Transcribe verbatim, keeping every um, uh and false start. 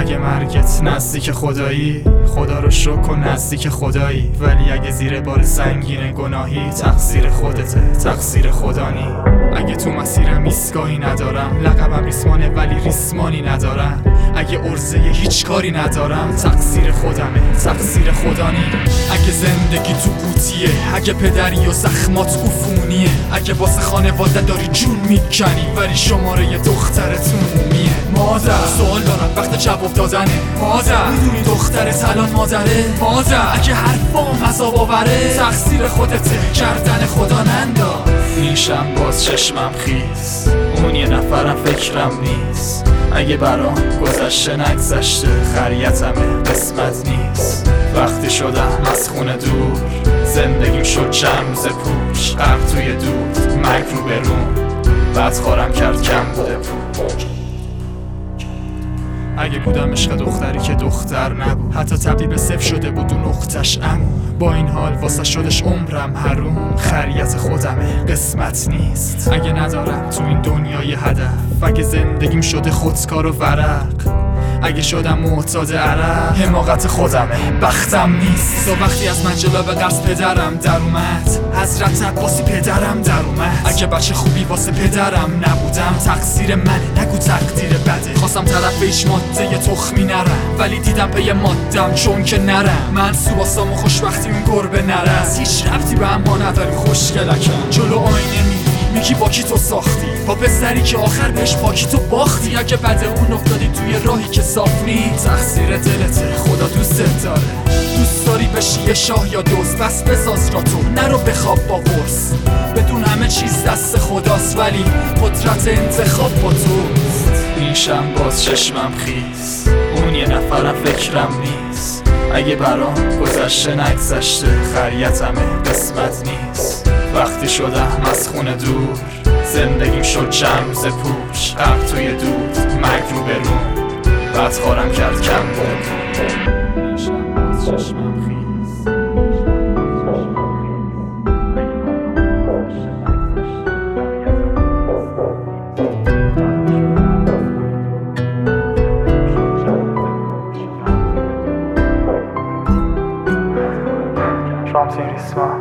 اگه مرگت نزدیک خدایی، خدا رو شکر کن نزدیک خدایی. ولی اگه زیر بار سنگین گناهی، تقصیر خودته، تقصیر خدا نی. اگه تو مسیرم ایستگاهی ندارم، لقبم ریسمانه ولی ریسمانی ندارم. اگه عرضه هیچ کاری ندارم، تقصیر خودمه، تقصیر خدا نی. اگه زندگی تو قوطیه، اگه پدری و زخمات عفونیه، اگه واسه خانواده داری جون میکنی ولی شماره دخترتون مومیه. مادر سوال دارم وقت جواب دادنه. مادر میدونی دخترت الان مادره؟ مادر اگه حرفام عذاب آوره، تقصیر خودته، کردن خدا ننداز. نیشم باز چشمم خیس، اون یه نفرم فکرم نیست. اگه برام گذشته نگذشته، خریتمه قسمت نیست. وقتی شدم از خونه دور، زندگیم شد چند روز پوچ. غرق توی دود، مرگ رو برون، بعد خورم کرد کم بوده پوچ. اگه بودم عشق دختری که دختر نبود، حتی تبدیل به صفر شده بود اون نقطش امو. با این حال واسه شدش عمرم حروم، خریت خودمه قسمت نیست. اگه ندارم تو این دنیای هدف، اگه زندگیم شده خودکار و ورق، اگه شدم معتاد عرق، حماقت خودمه بختم نیست. تا وقتی از من جلو به قصد پدرم در اومد، حضرت عباسی پدرم در اومد. اگه بچه خوبی واسه پدرم نبودم، تقصیر منه نگو تقدیر بده. خواستم طرف هیچ ماده یه تخمی نرم، ولی دیدم به یه مادم چون که نرم. من سواسام و خوشبختی اون گربه نرم، هیچ ربطی به اما نداری خوشگلکم. جلو آینه میری میگی با کی تو ساختی، با پسری که آخر بهش پاکی تو باختی. اگه بعد اون افتادی توی راهی که صاف نی، تقصیر دلته، خدا دوستت داره. دوست داری بشی یه شاه یا دوست، بس بساز را تو، نرو بخواب با قرص. بدون همه چیز دست خداست، ولی قدرت انتخاب با توست. نیشم باز چشمم خیس، اون یه نفرم فکرم نیست. اگه برام گذشته نگذشته، خریتمه قسمت نیست. وقتی شدم از خونه دور، زندگیم شد چند روز پوچ. غرق توی دود، مرگ رو برون، بعد خورم کرد کم بوده پوچ. نیشم باز چشمم خیس. شامسی ریسمان